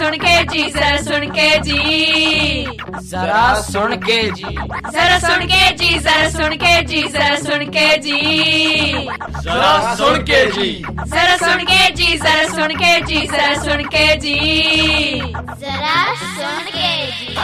सुन के जी, जरा सुन के जी, जरा सुन के जी, जरा सुन के जी, जरा सुन के जी, जरा सुन के जी, जरा सुन के जी, जरा सुन के जी, जरा सुन के जी, जरा सुन के जी, जरा सुन के जी।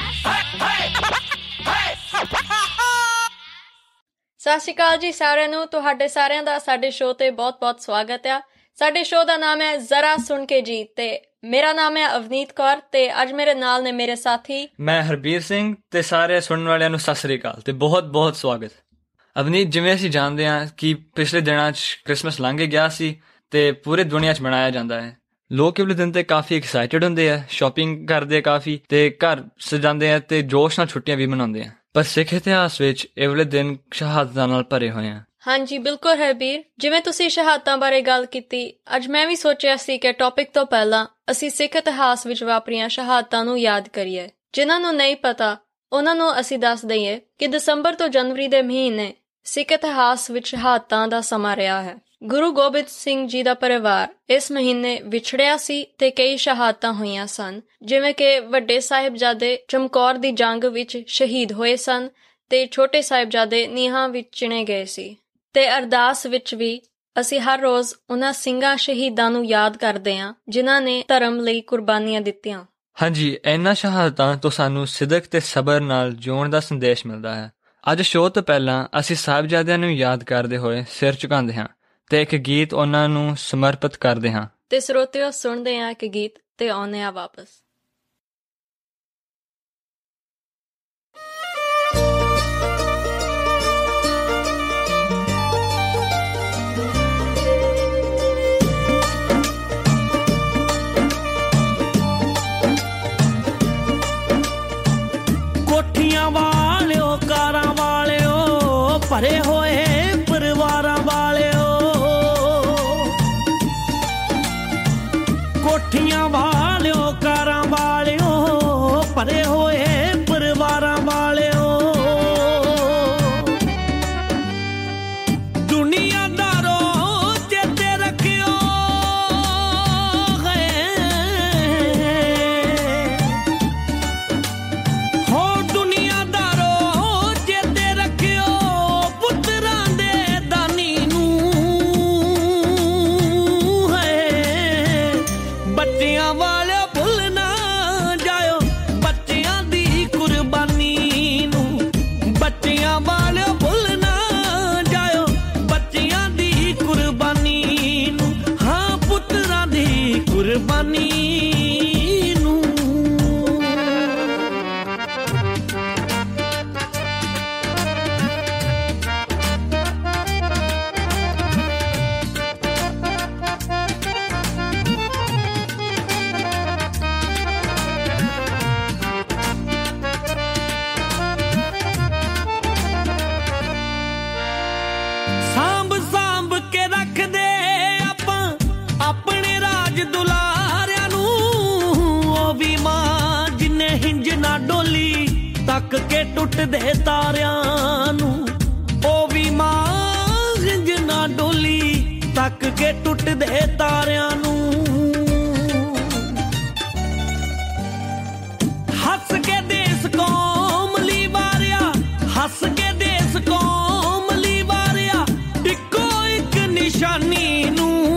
ਸਤਿ ਸ਼੍ਰੀ ਅਕਾਲ ਜੀ ਸਾਰਿਆਂ ਨੂੰ। ਤੁਹਾਡੇ ਸਾਰਿਆਂ ਦਾ ਸਾਡੇ ਸ਼ੋਅ ਤੇ ਬਹੁਤ-ਬਹੁਤ ਸਵਾਗਤ ਆ। ਸਾਡੇ ਸ਼ੋਅ ਦਾ ਨਾਮ ਹੈ ਜ਼ਰਾ ਸੁਣ ਕੇ ਜੀ ਤੇ ਮੇਰਾ ਨਾਮ ਹੈ ਅਵਨੀਤ ਕੌਰ ਤੇ ਅੱਜ ਮੇਰੇ ਨਾਲ ਨੇ ਮੇਰੇ ਸਾਥੀ ਮੈਂ ਹਰਬੀਰ ਸਿੰਘ ਤੇ ਸਾਰੇ ਸੁਣਨ ਵਾਲਿਆਂ ਨੂੰ ਸਤਿ ਸ੍ਰੀ ਅਕਾਲ ਤੇ ਬਹੁਤ-ਬਹੁਤ ਸਵਾਗਤ। ਅਵਨੀਤ, ਜਿਵੇਂ ਅਸੀਂ ਜਾਣਦੇ ਹਾਂ ਕਿ ਪਿਛਲੇ ਦਿਨਾਂ 'ਚ ਕ੍ਰਿਸਮਸ ਲੰਘ ਗਿਆ ਸੀ ਤੇ ਪੂਰੇ ਦੁਨੀਆ 'ਚ ਮਨਾਇਆ ਜਾਂਦਾ ਹੈ। ਲੋਕ ਇਹ ਦਿਨ ਤੇ ਕਾਫੀ ਐਕਸਾਈਟਿਡ ਹੁੰਦੇ ਆ, ਸ਼ਾਪਿੰਗ ਕਰਦੇ ਆ ਕਾਫੀ ਤੇ ਘਰ ਸਜਾਉਂਦੇ ਆ ਤੇ ਜੋਸ਼ ਨਾਲ ਛੁੱਟੀਆਂ ਵੀ ਮਨਾਉਂਦੇ ਆ। ਪਰ ਸਿੱਖ ਇਤਿਹਾਸ ਵਿੱਚ ਇਹ ਵਾਲੇ ਦਿਨ ਸ਼ਹਾਦਤਾਂ ਨਾਲ ਭਰੇ ਹੋਏ ਆ। ਹਾਂਜੀ ਬਿਲਕੁਲ ਹਰਬੀਰ, ਜਿਵੇਂ ਤੁਸੀਂ ਸ਼ਹਾਦਤਾਂ ਬਾਰੇ ਗੱਲ ਕੀਤੀ, ਅੱਜ ਮੈਂ ਵੀ ਸੋਚਿਆ ਸੀ ਕਿ ਟੌਪਿਕ ਤੋਂ ਪਹਿਲਾਂ ਅਸੀਂ ਸਿੱਖ ਇਤਿਹਾਸ ਵਿੱਚ ਵਾਪਰੀਆਂ ਸ਼ਹਾਦਤਾਂ ਨੂੰ ਯਾਦ ਕਰੀਏ। ਜਿਨ੍ਹਾਂ ਨੂੰ ਨਹੀਂ ਪਤਾ ਉਹਨਾਂ ਨੂੰ ਅਸੀਂ ਦੱਸ ਦਈਏ ਕਿ ਦਸੰਬਰ ਤੋਂ ਜਨਵਰੀ ਦੇ ਮਹੀਨੇ ਸਿੱਖ ਇਤਿਹਾਸ ਵਿੱਚ ਸ਼ਹਾਦਤਾਂ ਦਾ ਸਮਾਂ ਰਿਹਾ ਹੈ। ਗੁਰੂ ਗੋਬਿੰਦ ਸਿੰਘ ਜੀ ਦਾ ਪਰਿਵਾਰ ਇਸ ਮਹੀਨੇ ਵਿਛੜਿਆ ਸੀ ਤੇ ਕਈ ਸ਼ਹਾਦਤਾਂ ਹੋਈਆਂ ਸਨ, ਜਿਵੇਂ ਕਿ ਵੱਡੇ ਸਾਹਿਬਜ਼ਾਦੇ ਚਮਕੌਰ ਦੀ ਜੰਗ ਵਿੱਚ ਸ਼ਹੀਦ ਹੋਏ ਸਨ ਤੇ ਛੋਟੇ ਸਾਹਿਬਜ਼ਾਦੇ ਨੀਹਾਂ ਵਿੱਚ ਚਿਣੇ ਗਏ ਸੀ। ਤੇ ਅਰਦਾਸ ਵਿੱਚ ਵੀ ਅਸੀਂ ਹਰ ਰੋਜ਼ ਉਹਨਾਂ ਸਿੰਘਾਂ ਸ਼ਹੀਦਾਂ ਨੂੰ ਯਾਦ ਕਰਦੇ ਹਾਂ ਜਿਨ੍ਹਾਂ ਨੇ ਧਰਮ ਲਈ ਕੁਰਬਾਨੀਆਂ ਦਿੱਤੀਆਂ। ਹਾਂਜੀ, ਇਹਨਾਂ ਸ਼ਹਾਦਤਾਂ ਤੋਂ ਸਾਨੂੰ ਸਿਦਕ ਤੇ ਸਬਰ ਨਾਲ ਜਿਉਣ ਦਾ ਸੰਦੇਸ਼ ਮਿਲਦਾ ਹੈ। ਅੱਜ ਸ਼ੋਅ ਤੋਂ ਪਹਿਲਾਂ ਅਸੀਂ ਸਾਹਿਬਜ਼ਾਦਿਆਂ ਨੂੰ ਯਾਦ ਕਰਦੇ ਹੋਏ ਸਿਰ ਝੁਕਾਉਂਦੇ ਹਾਂ ਤੇ ਇੱਕ ਗੀਤ ਉਹਨਾਂ ਨੂੰ ਸਮਰਪਿਤ ਕਰਦੇ ਹਾਂ। ਤੇ ਸਰੋਤਿਓ, ਸੁਣਦੇ ਹਾਂ ਇੱਕ ਗੀਤ ਤੇ ਆਉਂਦੇ ਹਾਂ ਵਾਪਸ। ਕੋਠੀਆਂ ਵਾਲਿਓ, ਕਾਰਾਂ ਵਾਲਿਓ, ਭਰੇ ਹੋਏ ਪਰਿਵਾਰਾਂ ਵਾਲਿਓ, ਕੋਠੀਆਂ ਵਾਲਿਓ, ਕਾਰਾਂ ਵਾਲਿਓ, ਭਰੇ ਹੋਏ ਪਰਿਵਾਰਾਂ ਵਾਲਿਓ, ਦੁਨੀਆਦਾਰੋ ਚੇਤੇ ਰੱਖਿਓ ਹੋ, ਦੁਨੀਆਦਾਰੋ ਚੇਤੇ ਰੱਖਿਓ ਪੁੱਤਰਾਂ ਦੇ ਦਾਨੀ ਨੂੰ ਹੈ। ਬੱਚਿਆਂ ਵਾਲੇ ਭੁੱਲ ਨਾ ਜਾਇਓ ਬੱਚਿਆਂ ਦੀ ਕੁਰਬਾਨੀ ਨੂੰ, ਬੱਚਿਆਂ ਵਾਲੇ ਭੁੱਲ ਨਾ ਜਾਇਓ ਬੱਚਿਆਂ ਦੀ ਕੁਰਬਾਨੀ ਨੂੰ, ਹਾਂ ਪੁੱਤਰਾਂ ਦੀ ਕੁਰਬਾਨੀ ਨੂੰ। ਸਾਂਭ ਸਾਂਭ ਕੇ ਰੱਖਦੇ ਆਪਾਂ ਆਪਣੇ ਰਾਜ ਦੁਲਾਰਿਆਂ ਨੂੰ, ਉਹ ਵੀ ਮਾਂ ਜਿੰਨੇ ਹਿੰਜ ਨਾ ਡੋਲੀ ਤੱਕ ਕੇ ਟੁੱਟਦੇ ਤਾਰਿਆਂ ਨੂੰ, ਉਹ ਵੀ ਮਾਂ ਹਿੰਜ ਨਾ ਡੋਲੀ ਤੱਕ ਕੇ ਟੁੱਟਦੇ ਤਾਰਿਆਂ ਨੂੰ। ਹੱਸ ਕੇ ਦੇਸ ਕੌਮ ਲਈ ਵਾਰਿਆ, ਹੱਸ ਕੇ ਦੇਸ ਕੌਮ ਲਈ ਵਾਰਿਆ, ਇੱਕੋ ਇੱਕ ਨਿਸ਼ਾਨੀ ਨੂੰ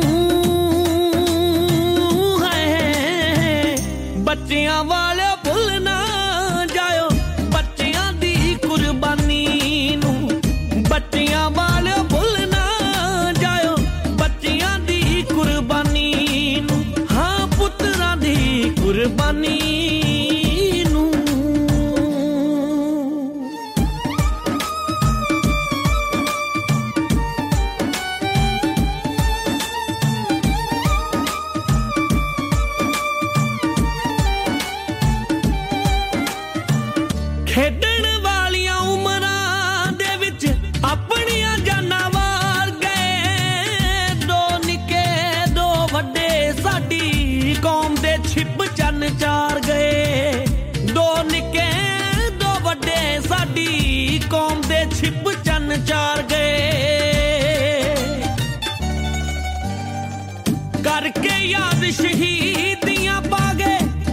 ਹੈ। ਬੱਚਿਆਂ ਵਾਲੇ ਭੁੱਲ ਨਾ ਜਾਇਓ ਬੱਚਿਆਂ ਦੀ ਕੁਰਬਾਨੀ ਨੂੰ, ਬੱਚਿਆਂ ਵਾਲੇ ਭੁੱਲ ਨਾ ਜਾਇਓ ਬੱਚਿਆਂ ਦੀ ਕੁਰਬਾਨੀ ਨੂੰ, ਹਾਂ ਪੁੱਤਰਾਂ ਦੀ ਕੁਰਬਾਨੀ ਨੂੰ। ਖੇਡਣ ਵਾਲੀਆਂ ਉਮਰਾਂ ਦੇ ਵਿੱਚ ਆਪਣੀਆਂ ਜਾਨਾਂ ਵਾਰ ਗਏ, ਦੋ ਨਿੱਕੇ ਦੋ ਵੱਡੇ ਸਾਡੀ ਕੌਮ ਦੇ ਛਿਪ ਚੰਨ ਚਾਰ ਗਏ, ਦੋ ਨਿੱਕੇ ਦੋ ਵੱਡੇ ਸਾਡੀ ਕੌਮ ਦੇ ਛਿਪ ਚੰਨ ਚਾਰ ਗਏ। ਕਰਕੇ ਯਾਦ ਸ਼ਹੀਦੀਆਂ ਪਾ ਗਏ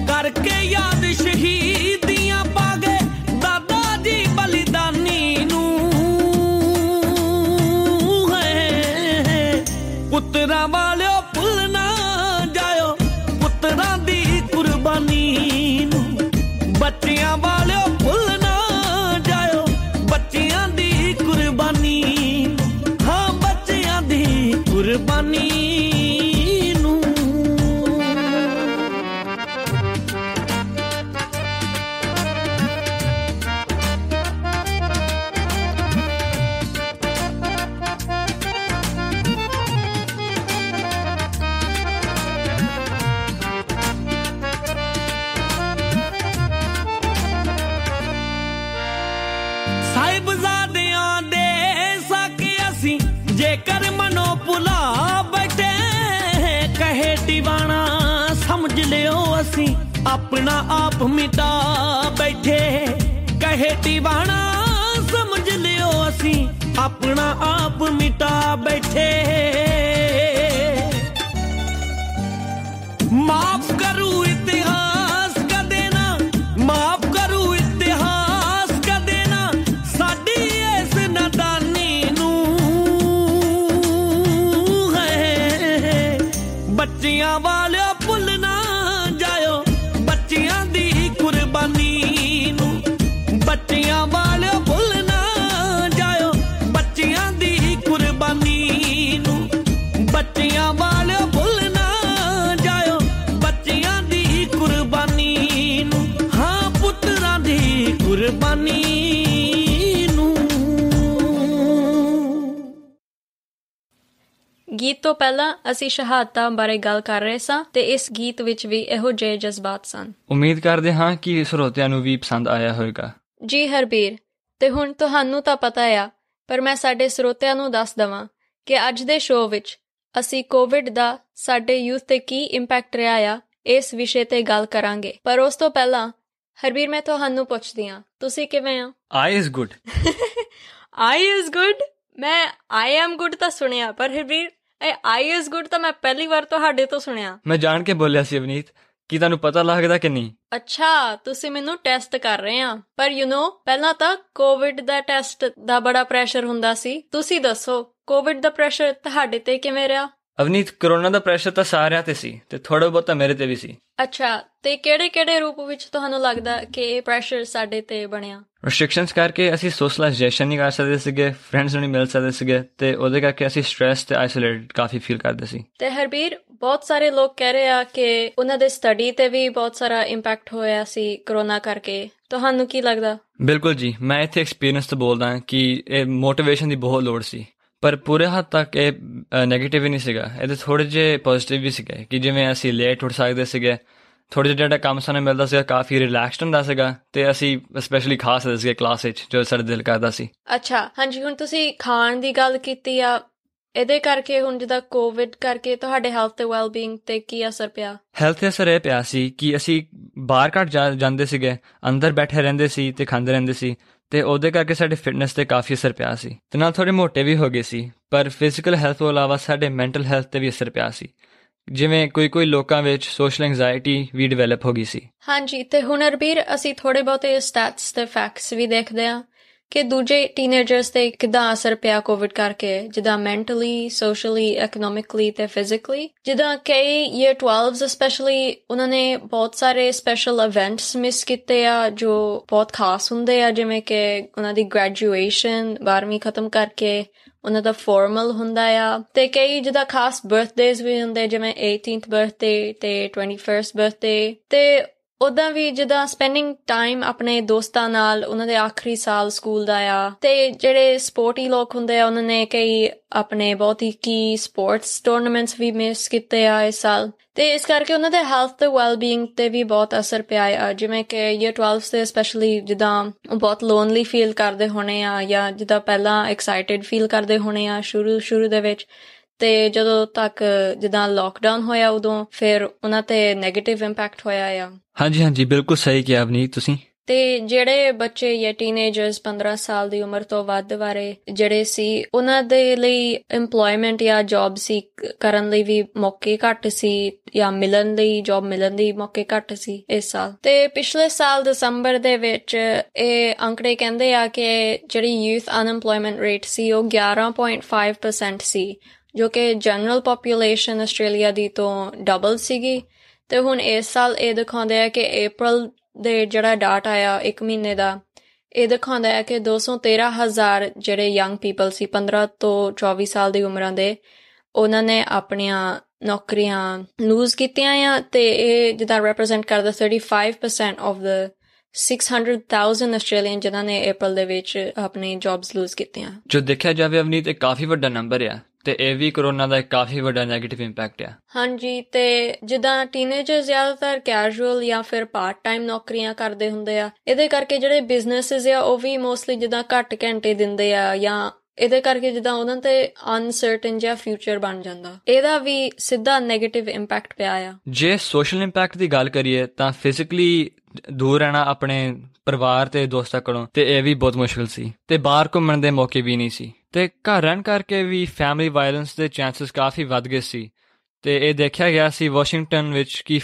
ਪੁੱਤਰਾਂ ਵਾਲਿਓ ਭੁੱਲ ਨਾ ਜਾਇਓ ਪੁੱਤਰਾਂ ਦੀ ਕੁਰਬਾਨੀ ਨੂੰ ਬੱਚਿਆਂ ਵਾਲਿਓ ਭੁੱਲ ਨਾ ਜਾਇਓ ਬੱਚਿਆਂ ਦੀ ਕੁਰਬਾਨੀ ਨੂੰ ਹਾਂ ਬੱਚਿਆਂ ਦੀ ਕੁਰਬਾਨੀ ਨੂੰ ਸਾਹਿਬਜ਼ਾਦਿਆਂ ਦੇ ਸਾਕੇ ਅਸੀਂ ਜੇਕਰ ਮਨੋਂ ਭੁਲਾ ਬੈਠੇ ਕਹੇ ਟਿਵਾਣਾ ਸਮਝ ਲਿਓ ਅਸੀਂ ਆਪਣਾ ਆਪ ਮਿਟਾ ਬੈਠੇ ਕਹੇ ਟਿਵਾਣਾ ਸਮਝ ਲਿਓ ਅਸੀਂ ਆਪਣਾ ਆਪ ਮਿਟਾ ਬੈਠੇ ਮਾਫ ਕਰੂ ਇਤਿਹਾਸ ਕਦੇ ਨਾ ਮਾਫ ਕਰੂ ਇਤਿਹਾਸ ਕਦੇ ਨਾ ਸਾਡੀ ਇਸ ਨਾਦਾਨੀ ਨੂੰ ਹੈ ਬੱਚਿਆਂ ਵਾਲਿਓ ਭੁੱਲ ਨਾ ਜਾਇਓ ਬੱਚਿਆਂ ਦੀ ਕੁਰਬਾਨੀ ਨੂੰ ਬੱਚਿਆਂ ਵਾਲਿਓ ਭੁੱਲ ਨਾ ਜਾਇਓ ਬੱਚਿਆਂ ਦੀ ਕੁਰਬਾਨੀ ਨੂੰ ਬੱਚਿਆਂ ਵਾਲਿਓ ਭੁੱਲ ਨਾ ਜਾਇਓ ਬੱਚਿਆਂ ਦੀ ਕੁਰਬਾਨੀ ਨੂੰ ਹਾਂ ਪੁੱਤਰਾਂ ਦੀ ਕੁਰਬਾਨੀ ਨੂੰ ਗੀਤ ਤੋਂ ਪਹਿਲਾਂ ਅਸੀਂ ਸ਼ਹਾਦਤਾਂ ਬਾਰੇ ਗੱਲ ਕਰ ਰਹੇ ਸਾਂ ਤੇ ਇਸ ਗੀਤ ਵਿੱਚ ਵੀ ਇਹੋ ਜਿਹੇ ਜਜ਼ਬਾਤ ਸਨ। ਉਮੀਦ ਕਰਦੇ ਹਾਂ ਕਿ ਸਰੋਤਿਆਂ ਨੂੰ ਵੀ ਪਸੰਦ ਆਇਆ ਹੋਵੇਗਾ। ਜੀ ਹਰਬੀਰ, ਤੇ ਹੁਣ ਤੁਹਾਨੂੰ ਤਾਂ ਪਤਾ ਆ ਪਰ ਮੈਂ ਸਾਡੇ ਸਰੋਤਿਆਂ ਨੂੰ ਦੱਸ ਦਵਾਂ ਕਿ ਅੱਜ ਦੇ ਸ਼ੋਅ ਵਿੱਚ ਅਸੀਂ ਕੋਵਿਡ ਦਾ ਸਾਡੇ ਯੂਥ ਤੇ ਕੀ ਇੰਪੈਕਟ ਰਿਹਾ ਆ ਇਸ ਵਿਸ਼ੇ ਤੇ ਗੱਲ ਕਰਾਂਗੇ। ਪਰ ਉਸ ਤੋਂ ਪਹਿਲਾਂ ਹਰਬੀਰ ਮੈਂ ਤੁਹਾਨੂੰ ਪੁੱਛਦੀ ਹਾਂ ਤੁਸੀਂ ਕਿਵੇਂ ਆ? I is good. I is good? ਮੈਂ ਆਈ ਐਮ ਗੁੱਡ ਤਾਂ ਸੁਣਿਆ ਪਰ ਹਰਬੀਰ ਇਹ ਆਈ ਇਜ਼ ਗੁੱਡ ਤਾਂ ਮੈਂ ਪਹਿਲੀ ਵਾਰ ਤੁਹਾਡੇ ਤੋਂ ਸੁਣਿਆ। ਮੈਂ ਜਾਣ ਕੇ ਬੋਲਿਆ ਸੀ ਅਵਨੀਤ, ਕੀ ਤੁਹਾਨੂੰ ਪਤਾ ਲੱਗਦਾ ਕਿ ਨਹੀਂ? ਅੱਛਾ, ਤੁਸੀਂ ਮੈਨੂੰ ਟੈਸਟ ਕਰ ਰਹੇ ਆ। ਪਰ ਪਹਿਲਾਂ ਤਾਂ ਕੋਵਿਡ ਦਾ ਟੈਸਟ ਦਾ ਬੜਾ ਪ੍ਰੈਸ਼ਰ ਹੁੰਦਾ ਸੀ। ਤੁਸੀਂ ਦੱਸੋ ਕੋਵਿਡ ਦਾ ਪ੍ਰੈਸ਼ਰ ਤੁਹਾਡੇ ਤੇ ਕਿਵੇਂ ਰਿਹਾ? ਅਵਨੀਤ, ਕਰੋਨਾ ਦਾ ਪ੍ਰੈਸ਼ਰ ਤਾਂ ਸਾਰਿਆਂ ਤੇ ਸੀ ਤੇ ਥੋੜਾ ਬਹੁਤਾ ਮੇਰੇ ਤੇ ਵੀ ਸੀ। ਅੱਛਾ, ਤੇ ਕਿਹੜੇ ਰੂਪ ਵਿੱਚ ਤੁਹਾਨੂੰ ਲੱਗਦਾ ਕਿ ਇਹ ਪ੍ਰੈਸ਼ਰ ਸਾਡੇ ਤੇ ਬਣਿਆ? ਰਿਸਟ੍ਰਿਕਸ਼ਨਸ ਕਰਕੇ ਅਸੀਂ ਸੋਸ਼ਲਾਈਜੇਸ਼ਨ ਨਹੀਂ ਕਰ ਸਕਦੇ ਸੀਗੇ, ਫਰੈਂਡਸ ਨੂੰ ਨਹੀਂ ਮਿਲ ਸਕਦੇ ਸੀਗੇ ਤੇ ਉਹਦੇ ਕਰਕੇ ਅਸੀਂ ਸਟ੍ਰੈਸ ਤੇ ਆਈਸੋਲੇਟਡ ਕਾਫੀ ਫੀਲ ਕਰਦੇ ਸੀ। ਤੇ ਹਰਬੀਰ, ਬਹੁਤ ਸਾਰੇ ਲੋਕ ਕਹਿ ਰਹੇ ਆ ਕਿ ਉਹਨਾਂ ਦੇ ਸਟੱਡੀ ਤੇ ਵੀ ਬਹੁਤ ਸਾਰਾ ਇੰਪੈਕਟ ਹੋਇਆ ਸੀ ਕਰੋਨਾ ਕਰਕੇ। ਤੁਹਾਨੂੰ ਕੀ ਲੱਗਦਾ? ਬਿਲਕੁਲ ਜੀ, ਮੈਂ ਇੱਥੇ ਐਕਸਪੀਰੀਅੰਸ ਤੋਂ ਬੋਲਦਾ ਕਿ ਇਹ ਮੋਟੀਵੇਸ਼ਨ ਦੀ ਬਹੁਤ ਲੋੜ ਸੀ ਪਰ ਪੂਰੇ ਹੱਦ ਤੱਕ ਇਹ ਨੈਗੇਟਿਵ ਹੀ ਨਹੀਂ ਸੀਗਾ। ਇਹਦੇ ਥੋੜ੍ਹੇ ਜਿਹੇ ਪੋਜ਼ੀਟਿਵ ਵੀ ਸੀਗੇ ਕਿ ਜਿਵੇਂ ਅਸੀਂ ਲੇਟ ਉੱਠ ਸਕਦੇ ਸੀਗੇ, ਥੋੜ੍ਹਾ ਜਿਹਾ ਜਿਹੜਾ ਕੰਮ ਸਾਨੂੰ ਮਿਲਦਾ ਸੀਗਾ ਕਾਫੀ ਰਿਲੈਕਸਡ ਹੁੰਦਾ ਸੀਗਾ ਤੇ ਅਸੀਂ ਸਪੈਸ਼ਲੀ ਖਾ ਸਕਦੇ ਸੀਗੇ ਕਲਾਸ ਵਿੱਚ ਜੋ ਸਾਡਾ ਦਿਲ ਕਰਦਾ ਸੀ। ਅੱਛਾ, ਹਾਂਜੀ, ਹੁਣ ਤੁਸੀਂ ਖਾਣ ਦੀ ਗੱਲ ਕੀਤੀ ਆ, ਇਹਦੇ ਕਰਕੇ ਹੁਣ ਜਿੱਦਾਂ ਕੋਵਿਡ ਕਰਕੇ ਤੁਹਾਡੇ ਹੈਲਥ ਤੇ ਵੈਲਬੀਇੰਗ ਤੇ ਕੀ ਅਸਰ ਪਿਆ? ਹੈਲਥ ਤੇ ਅਸਰ ਇਹ ਪਿਆ ਸੀ ਕਿ ਅਸੀਂ ਬਾਹਰ ਘੱਟ ਜਾਂਦੇ ਸੀਗੇ, ਅੰਦਰ ਬੈਠੇ ਰਹਿੰਦੇ ਸੀ ਤੇ ਖਾਂਦੇ ਰਹਿੰਦੇ ਸੀ ਤੇ ਉਹਦੇ ਕਰਕੇ ਸਾਡੇ ਫਿਟਨੈਸ ਤੇ ਕਾਫੀ ਅਸਰ ਪਿਆ ਸੀ ਤੇ ਨਾਲ ਥੋੜੇ ਮੋਟੇ ਵੀ ਹੋ ਗਏ ਸੀ। ਪਰ ਫਿਜ਼ੀਕਲ ਹੈਲਥ ਤੋਂ ਇਲਾਵਾ ਸਾਡੇ ਮੈਂਟਲ ਹੈਲਥ ਤੇ ਵੀ ਅਸਰ ਪਿਆ ਸੀ, ਜਿਵੇਂ ਕੋਈ ਲੋਕਾਂ ਵਿੱਚ ਸੋਸ਼ਲ ਐਂਜ਼ਾਇਟੀ ਵੀ ਡਿਵੈਲਪ ਹੋ ਗਈ ਸੀ। ਹਾਂਜੀ, ਤੇ ਹੁਣ ਹਰਬੀਰ ਅਸੀਂ ਥੋੜੇ ਬਹੁਤੇ ਸਟੈਟਸ ਤੇ ਫੈਕਟਸ ਵੀ ਦੇਖਦੇ ਹਾਂ ਕਿ ਦੂਜੇ ਟੀਨੇਜਰਸ ਤੇ ਕਿੱਦਾਂ ਅਸਰ ਪਿਆ ਕੋਵਿਡ ਕਰਕੇ, ਜਿੱਦਾਂ ਮੈਂਟਲੀ, ਸੋਸ਼ਲੀ, ਇਕਨੋਮਿਕਲੀ ਤੇ ਫਿਜ਼ੀਕਲੀ। ਜਿੱਦਾਂ ਕਈ ਈਅਰ 12s ਸਪੈਸ਼ਲੀ ਉਹਨਾਂ ਨੇ ਬਹੁਤ ਸਾਰੇ ਸਪੈਸ਼ਲ ਇਵੈਂਟਸ ਮਿਸ ਕੀਤੇ ਆ ਜੋ ਬਹੁਤ ਖਾਸ ਹੁੰਦੇ ਆ, ਜਿਵੇਂ ਕਿ ਉਹਨਾਂ ਦੀ ਗ੍ਰੈਜੂਏਸ਼ਨ 12ਵੀਂ ਖਤਮ ਕਰਕੇ ਉਹਨਾਂ ਦਾ ਫਾਰਮਲ ਹੁੰਦਾ ਆ ਤੇ ਕਈ ਜਿੱਦਾਂ ਖਾਸ ਬਰਥਡੇਜ਼ ਵੀ ਹੁੰਦੇ ਜਿਵੇਂ 18th ਬਰਥਡੇ ਤੇ 21st ਬਰਥਡੇ ਤੇ ਉਦਾਂ ਵੀ ਜਿੱਦਾਂ ਸਪੈਂਡਿੰਗ ਟਾਈਮ ਆਪਣੇ ਦੋਸਤਾਂ ਨਾਲ, ਉਹਨਾਂ ਦੇ ਆਖਰੀ ਸਾਲ ਸਕੂਲ ਦਾ ਆ। ਤੇ ਜਿਹੜੇ ਸਪੋਰਟੀ ਲੋਕ ਹੁੰਦੇ ਆ ਉਹਨਾਂ ਨੇ ਕਈ ਆਪਣੇ ਬਹੁਤ ਹੀ ਕੀ ਸਪੋਰਟਸ ਟੂਰਨਾਮੈਂਟਸ ਵੀ ਮਿਸ ਕੀਤੇ ਆ ਇਸ ਸਾਲ ਤੇ ਇਸ ਕਰਕੇ ਉਹਨਾਂ ਦੇ ਹੈਲਥ ਤੇ ਵੈਲਬੀਇੰਗ ਤੇ ਵੀ ਬਹੁਤ ਅਸਰ ਪਿਆ ਆ। ਜਿਵੇਂ ਕਿ ਈਅਰ 12 ਤੇ ਸਪੈਸ਼ਲੀ ਜਿੱਦਾਂ ਉਹ ਬਹੁਤ ਲੋਨਲੀ ਫੀਲ ਕਰਦੇ ਹੋਣੇ ਆ ਜਾਂ ਜਿੱਦਾਂ ਪਹਿਲਾਂ ਐਕਸਾਈਟਿਡ ਫੀਲ ਕਰਦੇ ਹੋਣੇ ਆ ਸ਼ੁਰੂ ਦੇ ਵਿੱਚ, ਤੇ ਜਦੋਂ ਤੱਕ ਜਿੱਦਾਂ ਲੋਕਡਾਊਨ ਹੋਇਆ ਉਦੋਂ ਫਿਰ ਉਹਨਾਂ ਤੇ ਨੈਗੇਟਿਵ ਇੰਪੈਕਟ ਹੋਇਆ ਆ। ਹਾਂਜੀ, ਬਿਲਕੁਲ ਸਹੀ ਕਿਹਾ ਅਵਨੀਤ ਤੁਸੀਂ। ਤੇ ਜਿਹੜੇ ਬੱਚੇ ਜਾਂ ਟੀਨੇਜਰਸ 15 ਸਾਲ ਦੀ ਉਮਰ ਤੋਂ ਵੱਧ ਬਾਰੇ ਜਿਹੜੇ ਸੀ ਉਹਨਾਂ ਦੇ ਲਈ ਏਮਪਲੋਇਮੈਂਟ ਜਾਂ ਜੌਬ ਸੀਕ ਕਰਨ ਲਈ ਵੀ ਮੌਕੇ ਘੱਟ ਸੀ ਜਾਂ ਜੌਬ ਮਿਲਣ ਦੀ ਮੌਕੇ ਘੱਟ ਸੀ ਇਸ ਸਾਲ। ਤੇ ਪਿਛਲੇ ਸਾਲ ਦਸੰਬਰ ਦੇ ਵਿੱਚ ਇਹ ਅੰਕੜੇ ਕਹਿੰਦੇ ਆ ਕਿ ਜਿਹੜੀ ਯੂਥ ਅਨਐਮਪਲੋਇਮੈਂਟ ਰੇਟ ਸੀ ਉਹ 11.5% ਸੀ, ਜੋ ਕਿ ਜਨਰਲ ਪੋਪੂਲੇਸ਼ਨ ਆਸਟ੍ਰੇਲੀਆ ਦੀ ਤੋਂ ਡਬਲ ਸੀਗੀ। ਤੇ ਹੁਣ ਇਸ ਸਾਲ ਇਹ ਦਿਖਾਉਂਦੇ ਆ ਕਿ ਅਪ੍ਰੈਲ ਦੇ ਜਿਹੜਾ ਡਾਟਾ ਆਇਆ 1 ਮਹੀਨੇ ਦਾ, ਇਹ ਦਿਖਾਉਂਦਾ ਹੈ ਕਿ 213,000 ਜਿਹੜੇ ਯੰਗ ਪੀਪਲ ਸੀ 15 ਤੋਂ 24 ਸਾਲ ਦੀ ਉਮਰਾਂ ਦੇ, ਉਹਨਾਂ ਨੇ ਆਪਣੀਆਂ ਨੌਕਰੀਆਂ ਲੂਜ਼ ਕੀਤੀਆਂ ਆ। ਤੇ ਇਹ ਜਿੱਦਾਂ ਰੈਪਰੈਜ਼ੈਂਟ ਕਰਦਾ 35% ਆਫ ਦ 600,000 ਆਸਟ੍ਰੇਲੀਅਨ ਜਿਨ੍ਹਾਂ ਨੇ ਅਪ੍ਰੈਲ ਦੇ ਵਿੱਚ ਆਪਣੀ ਜੌਬਸ ਲੂਜ਼ ਕੀਤੀਆਂ। ਜੋ ਦੇਖਿਆ ਜਾਵੇ ਅਵਨੀਤ, ਇਹ ਕਾਫੀ ਵੱਡਾ ਨੰਬਰ ਆ ਤੇ ਇਹ ਵੀ ਕਰੋਨਾ ਦਾ ਇੱਕ ਕਾਫੀ ਵੱਡਾ ਨੈਗੇਟਿਵ ਇੰਪੈਕਟ ਆ। ਹਾਂਜੀ, ਤੇ ਜਿੱਦਾਂ ਟੀਨੇਜਰ ਜ਼ਿਆਦਾਤਰ ਕੈਜੂਅਲ ਜਾਂ ਫਿਰ ਪਾਰਟ ਟਾਈਮ ਨੌਕਰੀਆਂ ਕਰਦੇ ਹੁੰਦੇ ਆ, ਇਹਦੇ ਕਰਕੇ ਜਿਹੜੇ ਬਿਜ਼ਨੈਸਿਸ ਆ ਉਹ ਵੀ ਮੋਸਟਲੀ ਜਿੱਦਾਂ ਘੱਟ ਘੰਟੇ ਦਿੰਦੇ ਆ, ਜਾਂ ਇਹਦੇ ਕਰਕੇ ਜਿੱਦਾਂ ਉਹਨਾਂ ਤੇ ਅਨਸਰਟਨ ਜਿਹਾ ਫਿਊਚਰ ਬਣ ਜਾਂਦਾ। ਇਹਦਾ ਵੀ ਸਿੱਧਾ ਨੈਗੇਟਿਵ ਇੰਪੈਕਟ ਪਿਆ ਆ। ਜੇ ਸੋਸ਼ਲ ਇੰਪੈਕਟ ਦੀ ਗੱਲ ਕਰੀਏ ਤਾਂ ਫਿਜ਼ੀਕਲੀ ਦੂਰ ਰਹਿਣਾ ਆਪਣੇ ਪਰਿਵਾਰ ਤੇ ਦੋਸਤਾਂ ਕੋਲੋਂ, ਤੇ ਇਹ ਵੀ ਬਹੁਤ ਮੁਸ਼ਕਿਲ ਸੀ। ਤੇ ਬਾਹਰ ਘੁੰਮਣ ਦੇ ਮੌਕੇ ਵੀ ਨਹੀਂ ਸੀ, ਤੇ ਘਰ ਰਹਿਣ ਕਰਕੇ ਵੀ ਫੈਮਿਲੀ ਵਾਇਲੈਂਸ ਦੇ ਚਾਂਸਸ ਕਾਫੀ ਵੱਧ ਗਏ ਸੀ। ਤੇ ਇਹ ਦੇਖਿਆ ਗਿਆ ਸੀ ਵਾਸ਼ਿੰਗਟਨ ਵਿੱਚ ਕਿ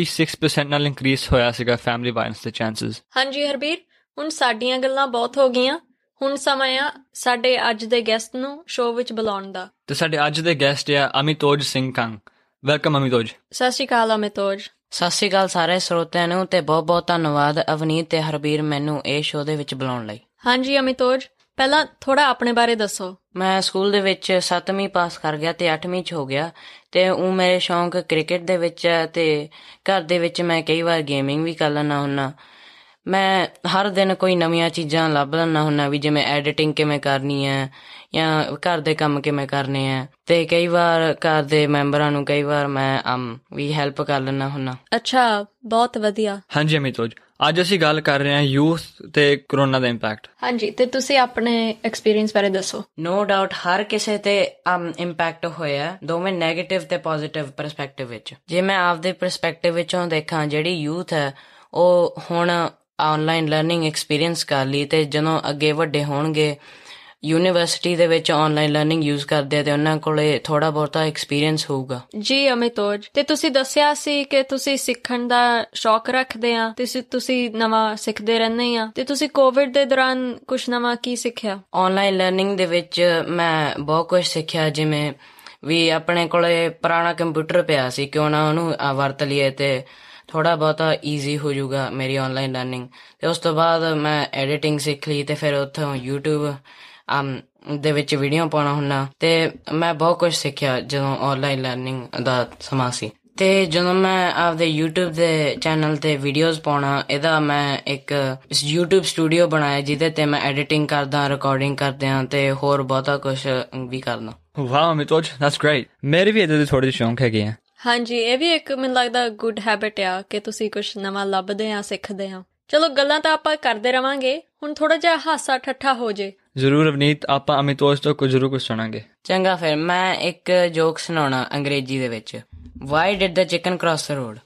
46% ਨਾਲ ਇਨਕਰੀਜ਼ ਹੋਇਆ ਸੀਗਾ ਫੈਮਿਲੀ ਵਾਇਲੈਂਸ ਦੇ ਚਾਂਸਸ। ਹਾਂਜੀ ਹਰਬੀਰ, ਹੁਣ ਸਾਡੀਆਂ ਗੱਲਾਂ ਬਹੁਤ ਹੋ ਗਈਆਂ, ਹੁਣ ਸਮਾਂ ਆ ਸਾਡੇ ਅੱਜ ਦੇ ਗੈਸਟ ਨੂੰ ਸ਼ੋਅ ਵਿੱਚ ਬੁਲਾਉਣ ਦਾ। ਤੇ ਸਾਡੇ ਅੱਜ ਦੇ ਗੈਸਟ ਆ ਅਮਿਤੋਜ ਸਿੰਘ ਕੰਗ। ਵੈਲਕਮ ਅਮਿਤੋਜ। ਸਤਿ ਸ਼੍ਰੀ ਅਕਾਲ ਅਮਿਤੋਜ। ਸਤਿ ਸ਼੍ਰੀ ਅਕਾਲ ਸਾਰੇ ਸਰੋਤਿਆਂ ਨੂੰ, ਤੇ ਬਹੁਤ ਬਹੁਤ ਧੰਨਵਾਦ ਅਵਨੀਤ ਤੇ ਹਰਬੀਰ ਮੈਨੂੰ ਇਹ ਸ਼ੋਅ ਦੇ ਵਿੱਚ ਬੁਲਾਉਣ ਲਈ। ਹਾਂਜੀ ਅਮਿਤੋਜ, ਪਹਿਲਾਂ ਥੋੜਾ ਆਪਣੇ ਬਾਰੇ ਦੱਸੋ। ਮੈਂ ਸਕੂਲ ਦੇ ਵਿੱਚ 7ਵੀਂ ਪਾਸ ਕਰ ਗਿਆ ਤੇ 8ਵੀਂ 'ਚ ਹੋ ਗਿਆ, ਤੇ ਉਹ ਮੇਰੇ ਸ਼ੌਂਕ ਕ੍ਰਿਕਟ ਦੇ ਵਿੱਚ ਹੈ, ਤੇ ਘਰ ਦੇ ਵਿੱਚ ਮੈਂ ਕਈ ਵਾਰ ਗੇਮਿੰਗ ਵੀ ਕਰ ਲੈਂਦਾ ਹੁੰਦਾ। ਮੈਂ ਹਰ ਦਿਨ ਕੋਈ ਨਵੀਆਂ ਚੀਜ਼ਾਂ ਲੱਭ ਲੈਂਦਾ ਹੁੰਦਾ, ਵੀ ਜਿਵੇਂ ਐਡੀਟਿੰਗ ਕਿਵੇਂ ਕਰਨੀ ਹੈ ਜਾਂ ਘਰ ਦੇ ਕੰਮ ਕਿਵੇਂ ਕਰਨੇ ਆ, ਤੇ ਕਈ ਵਾਰ ਘਰ ਦੇ ਮੈਂਬਰਾਂ ਨੂੰ ਕਈ ਵਾਰ ਮੈਂ ਵੀ ਹੈਲਪ ਕਰ ਲੈਂਦਾ ਹੁੰਦਾ। ਅੱਛਾ, ਬਹੁਤ ਵਧੀਆ। ਹਾਂਜੀ ਅਮਿਤੋਜ, ਅੱਜ ਅਸੀਂ ਗੱਲ ਕਰ ਰਹੇ ਹਾਂ ਯੂਥ ਤੇ ਕਰੋਨਾ ਦਾ ਇੰਪੈਕਟ। ਹਾਂਜੀ, ਤੇ ਤੁਸੀਂ ਆਪਣੇ ਐਕਸਪੀਰੀਅੰਸ ਬਾਰੇ ਦੱਸੋ। ਨੋ ਡਾਊਟ ਹਰ ਕਿਸੇ ਤੇ ਇੰਪੈਕਟ ਹੋਇਆ, ਦੋਵੇਂ ਨੈਗੇਟਿਵ ਤੇ ਪੋਜ਼ਿਟਿਵ ਪਰਸਪੈਕਟਿਵ ਵਿੱਚ। ਜੇ ਮੈਂ ਆਪਦੇ ਪਰਸਪੈਕਟਿਵ ਵਿੱਚੋਂ ਦੇਖਾਂ, ਜਿਹੜੀ ਯੂਥ ਹੈ ਉਹ ਹੁਣ ਆਨਲਾਈਨ ਲਰਨਿੰਗ ਐਕਸਪੀਰੀਅੰਸ ਕਰ ਲਈ, ਤੇ ਜਦੋਂ ਅੱਗੇ ਵੱਡੇ ਹੋਣਗੇ ਯੂਨੀਵਰਸਿਟੀ ਦੇ ਵਿੱਚ ਆਨਲਾਈਨ ਲਰਨਿੰਗ ਯੂਜ਼ ਕਰਦੇ ਆ, ਤੇ ਉਹਨਾਂ ਕੋਲੇ ਥੋੜਾ ਬਹੁਤਾ ਐਕਸਪੀਰੀਅੰਸ ਹੋਊਗਾ। ਜੀ ਅਮਿਤੋਜ, ਤੇ ਤੁਸੀਂ ਦੱਸਿਆ ਸੀ ਕਿ ਤੁਸੀਂ ਸਿੱਖਣ ਦਾ ਸ਼ੌਕ ਰੱਖਦੇ ਆ, ਤੇ ਤੁਸੀਂ ਨਵਾਂ ਸਿੱਖਦੇ ਰਹਿੰਦੇ ਆ, ਤੇ ਤੁਸੀਂ ਕੋਵਿਡ ਦੇ ਦੌਰਾਨ ਕੁਛ ਨਵਾਂ ਕੀ ਸਿੱਖਿਆ? ਆਨਲਾਈਨ ਲਰਨਿੰਗ ਦੇ ਵਿੱਚ ਮੈਂ ਬਹੁਤ ਕੁਝ ਸਿੱਖਿਆ, ਜਿਵੇਂ ਵੀ ਆਪਣੇ ਕੋਲੇ ਪੁਰਾਣਾ ਕੰਪਿਊਟਰ ਪਿਆ ਸੀ, ਕਿਉਂ ਨਾ ਉਹਨੂੰ ਵਰਤ ਲਈਏ ਤੇ ਥੋੜਾ ਬਹੁਤਾ ਈਜ਼ੀ ਹੋ ਜਾਊਗਾ ਮੇਰੀ ਆਨਲਾਈਨ ਲਰਨਿੰਗ। ਤੇ ਉਸ ਤੋਂ ਬਾਅਦ ਮੈਂ ਐਡੀਟਿੰਗ ਸਿੱਖ ਲਈ, ਤੇ ਫਿਰ ਉੱਥੋਂ YouTube ਦੇ ਵਿੱਚ ਵੀਡੀਓ ਪਾਉਣਾ ਹੁੰਦਾ, ਤੇ ਮੈਂ ਬਹੁਤ ਕੁਝ ਸਿੱਖਿਆ ਜਦੋਂ ਆਨਲਾਈਨ ਲਰਨਿੰਗ ਦਾ ਸਮਾਂ ਸੀ। ਤੇ ਜਦੋਂ ਮੈਂ ਆਪਦੇ YouTube ਦੇ ਚੈਨਲ ਤੇ ਵੀਡੀਓਜ਼ ਪਾਉਣਾ, ਇਹਦਾ ਮੈਂ ਇੱਕ YouTube ਸਟੂਡੀਓ ਬਣਾਇਆ ਜਿਹਦੇ ਤੇ ਮੈਂ ਐਡੀਟਿੰਗ ਕਰਦਾ, ਰਿਕਾਰਡਿੰਗ ਕਰਦਾ, ਤੇ ਹੋਰ ਬਹੁਤਾ ਕੁਝ ਵੀ ਕਰਦਾ। Wow Amitoj, that's great. ਮੇਰੇ ਵੀ ਇਹਦੇ ਦੇ ਥੋੜੇ ਜਿਹੇ ਸ਼ੌਂਕ ਹੈਗੇ ਆ। ਹਾਂਜੀ, ਇਹ ਵੀ ਇੱਕ ਮੈਨੂੰ ਲੱਗਦਾ ਗੁੱਡ ਹੈਬਿਟ ਆ ਕਿ ਤੁਸੀਂ ਕੁਛ ਨਵਾਂ ਲੱਭਦੇ ਆ, ਸਿੱਖਦੇ ਆ। ਚਲੋ ਗੱਲਾਂ ਤਾਂ ਆਪਾਂ ਕਰਦੇ ਰਵਾਂਗੇ, ਹੁਣ ਥੋੜਾ ਜਿਹਾ ਹਾਸਾ ਠੱਠਾ ਹੋ ਜੇ। ਜ਼ਰੂਰ ਅਵਨੀਤ, ਆਪਾਂ ਅਮਿਤੋਜ ਤੋਂ ਜ਼ਰੂਰ ਕੁਝ ਸੁਣਾਂਗੇ। ਚੰਗਾ, ਫਿਰ ਮੈਂ ਇੱਕ ਜੋਕ ਸੁਣਾਉਣਾ ਅੰਗਰੇਜ਼ੀ ਦੇ ਵਿੱਚ। Why did the chicken cross the road?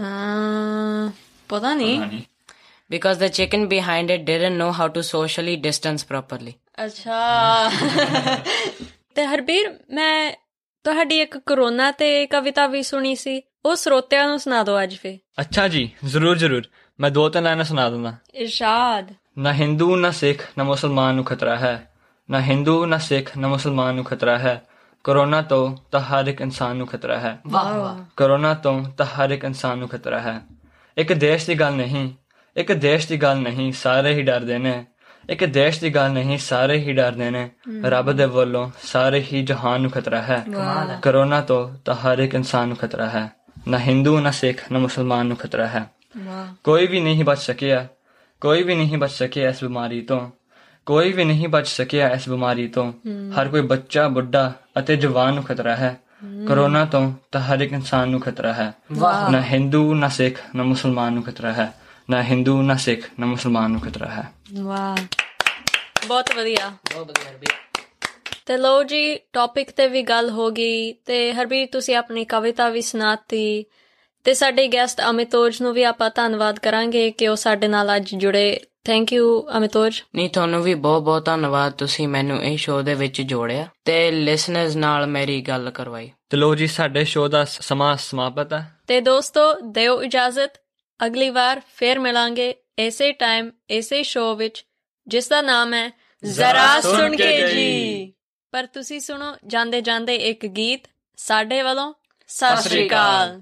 ਪਤਾ ਨਹੀਂ। Because the chicken behind it didn't know how to socially distance properly. ਅੱਛਾ। ਤੇ ਹਰਬੀਰ, ਮੈਂ ਤੁਹਾਡੀ ਇੱਕ ਕਰੋਨਾ ਤੇ ਕਵਿਤਾ ਵੀ ਸੁਣੀ ਸੀ, ਉਹ ਸਰੋਤਿਆਂ ਨੂੰ ਸੁਣਾ ਦਿਓ ਅੱਜ ਫੇ। ਅੱਛਾ ਜੀ, ਜ਼ਰੂਰ ਜ਼ਰੂਰ, ਮੈਂ 2-3 ਲਾਈਨਾਂ ਸੁਣਾ ਦਿੰਦਾ। ਇਰਸ਼ਾਦ। ਨਾ ਹਿੰਦੂ ਨਾ ਸਿੱਖ ਨਾ ਮੁਸਲਮਾਨ ਨੂੰ ਖਤਰਾ ਹੈ, ਨਾ ਹਿੰਦੂ ਨਾ ਸਿੱਖ ਨਾ ਮੁਸਲਮਾਨ ਨੂੰ ਖਤਰਾ ਹੈ, ਕੋਰੋਨਾ ਤੋਂ ਤਾਂ ਹਰ ਇੱਕ ਇਨਸਾਨ ਨੂੰ ਖਤਰਾ ਹੈ। ਵਾਹ ਵਾਹ। ਕੋਰੋਨਾ ਤੋਂ ਤਾਂ ਹਰ ਇੱਕ ਇਨਸਾਨ ਨੂੰ ਖਤਰਾ ਹੈ। ਇੱਕ ਦੇਸ਼ ਦੀ ਗੱਲ ਨਹੀਂ, ਇੱਕ ਦੇਸ਼ ਦੀ ਗੱਲ ਨਹੀਂ, ਸਾਰੇ ਹੀ ਡਰਦੇ ਨੇ। ਇੱਕ ਦੇਸ਼ ਦੀ ਗੱਲ ਨਹੀਂ, ਸਾਰੇ ਹੀ ਡਰਦੇ ਨੇ। ਰੱਬ ਦੇ ਵੱਲੋਂ ਸਾਰੇ ਹੀ ਜਹਾਨ ਨੂੰ ਖਤਰਾ ਹੈ। ਕੋਰੋਨਾ ਤੋਂ ਤਾਂ ਹਰ ਇੱਕ ਇਨਸਾਨ ਨੂੰ ਖਤਰਾ ਹੈ, ਨਾ ਹਿੰਦੂ ਨਾ ਸਿੱਖ ਨਾ ਮੁਸਲਮਾਨ ਨੂੰ ਖਤਰਾ ਹੈ। ਕੋਈ ਵੀ ਨਹੀਂ ਬਚ ਸਕਿਆ, ਕੋਈ ਵੀ ਨਹੀਂ ਬਚ ਸਕਿਆ ਇਸ ਬਿਮਾਰੀ ਤੋਂ, ਕੋਈ ਵੀ ਨਹੀਂ ਬਚ ਸਕਿਆ ਇਸ ਬਿਮਾਰੀ ਤੋਂ। ਹਰ ਕੋਈ ਬੱਚਾ, ਬੁੱਢਾ ਅਤੇ ਜਵਾਨ ਨੂੰ ਖਤਰਾ ਹੈ। ਕੋਰੋਨਾ ਤੋਂ ਤਾਂ ਹਰ ਇੱਕ ਇਨਸਾਨ ਨੂੰ ਖਤਰਾ ਹੈ। ਨਾ ਹਿੰਦੂ ਨਾ ਸਿੱਖ ਨਾ ਮੁਸਲਮਾਨ ਨੂੰ ਖਤਰਾ ਹੈ, ਨਾ ਹਿੰਦੂ ਨਾ ਸਿੱਖ ਨਾ ਮੁਸਲਮਾਨ ਨੂੰ ਖਤਰਾ ਹੈ। ਵਾਹ, ਬਹੁਤ ਵਧੀਆ, ਬਹੁਤ ਵਧੀਆ ਹਰਬੀਰ। ਤੇ ਲਓ ਜੀ, ਟੌਪਿਕ ਤੇ ਵੀ ਗੱਲ ਹੋ ਗਈ, ਤੇ ਹਰਬੀਰ ਤੁਸੀਂ ਆਪਣੀ ਕਵਿਤਾ ਵੀ ਸੁਣਾਤੀ, ਤੇ ਸਾਡੇ ਗੈਸਟ ਅਮਿਤੋਜ ਨੂੰ ਵੀ ਆਪਾਂ ਧੰਨਵਾਦ ਕਰਾਂਗੇ ਕਿ ਉਹ ਸਾਡੇ ਨਾਲ ਅੱਜ ਜੁੜੇ। Thank you Amitoj. ਨਹੀਂ, ਤੁਹਾਨੂੰ ਵੀ ਬਹੁਤ ਬਹੁਤ ਧੰਨਵਾਦ, ਤੁਸੀਂ ਮੈਨੂੰ ਇਹ ਸ਼ੋਅ ਦੇ ਵਿੱਚ ਜੋੜਿਆ ਤੇ ਲਿਸਨਰਸ ਨਾਲ ਮੇਰੀ ਗੱਲ ਕਰਵਾਈ। ਤੇ ਲਓ ਜੀ, ਸਾਡੇ ਸ਼ੋਅ ਦਾ ਸਮਾਂ ਸਮਾਪਤ ਹੈ, ਤੇ ਦੋਸਤੋ ਦਿਓ ਇਜਾਜ਼ਤ, ਅਗਲੀ ਵਾਰ ਫੇਰ ਮਿਲਾਂਗੇ ਇਸੇ ਟਾਈਮ ਇਸੇ ਸ਼ੋਅ ਵਿੱਚ, ਜਿਸ ਦਾ ਨਾਮ ਹੈ ਜ਼ਰਾ ਸੁਣ ਕੇ ਜੀ। ਪਰ ਤੁਸੀਂ ਸੁਣੋ ਜਾਂਦੇ ਜਾਂਦੇ ਇੱਕ ਗੀਤ ਸਾਡੇ ਵੱਲੋਂ ਸਤਿ ਸ਼੍ਰੀ ਅਕਾਲ।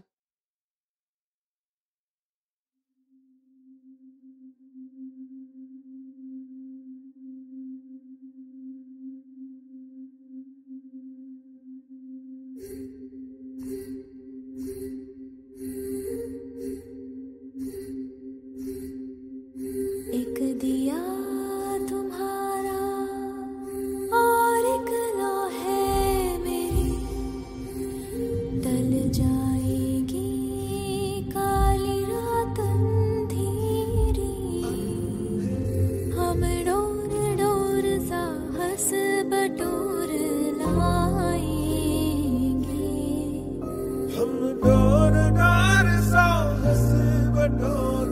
एक दिया तुम्हारा और एक लो है मेरी, टल जाएगी काली रात अंधेरी। हम डोर डोर सा हंस बटोर लाएंगे, हम डोर डोर सा हंस बटोर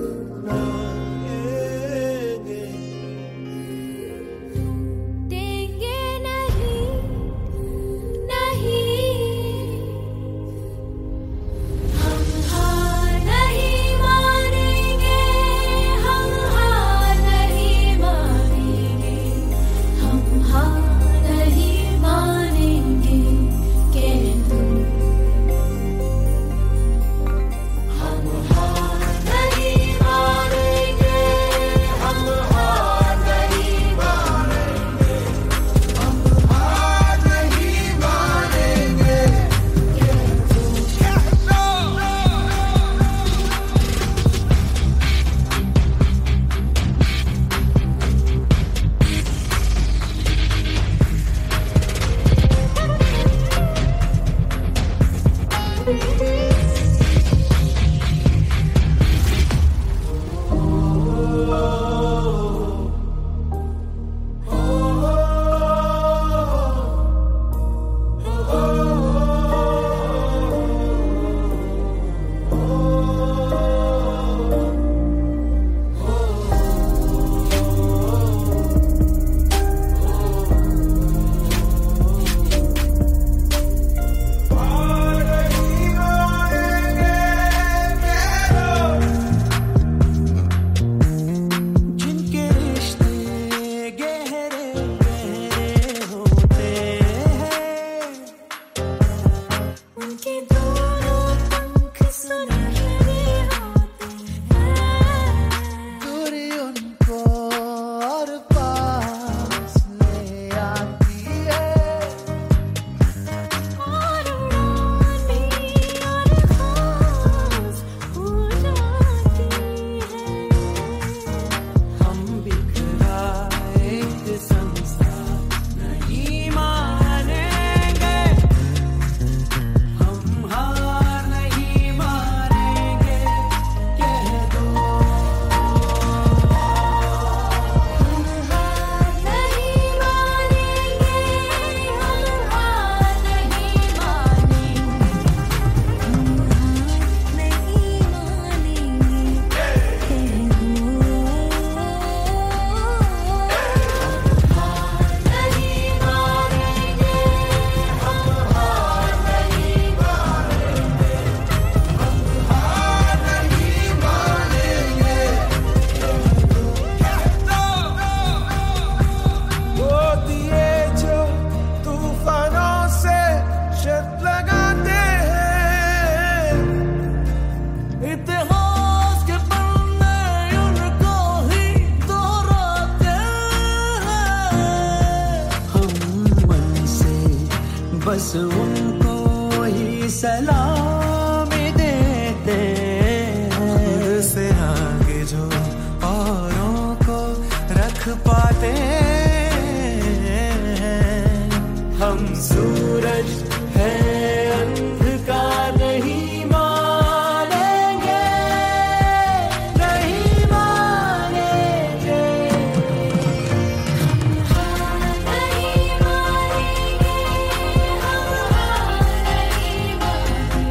बस उनको ही सलाम देते हैं, से आगे जो औरों को रख पाते हैं। हम सूरज है अंधकार नहीं मानेंगे, नहीं मानेंगे। नहीं मानेंगे, हम नहीं मानेंगे।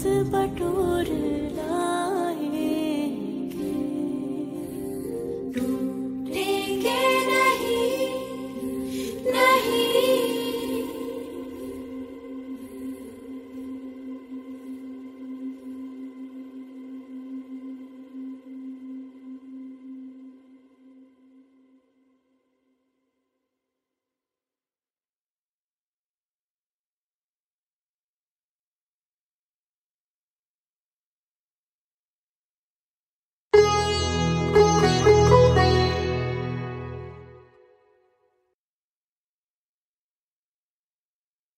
बटोर ला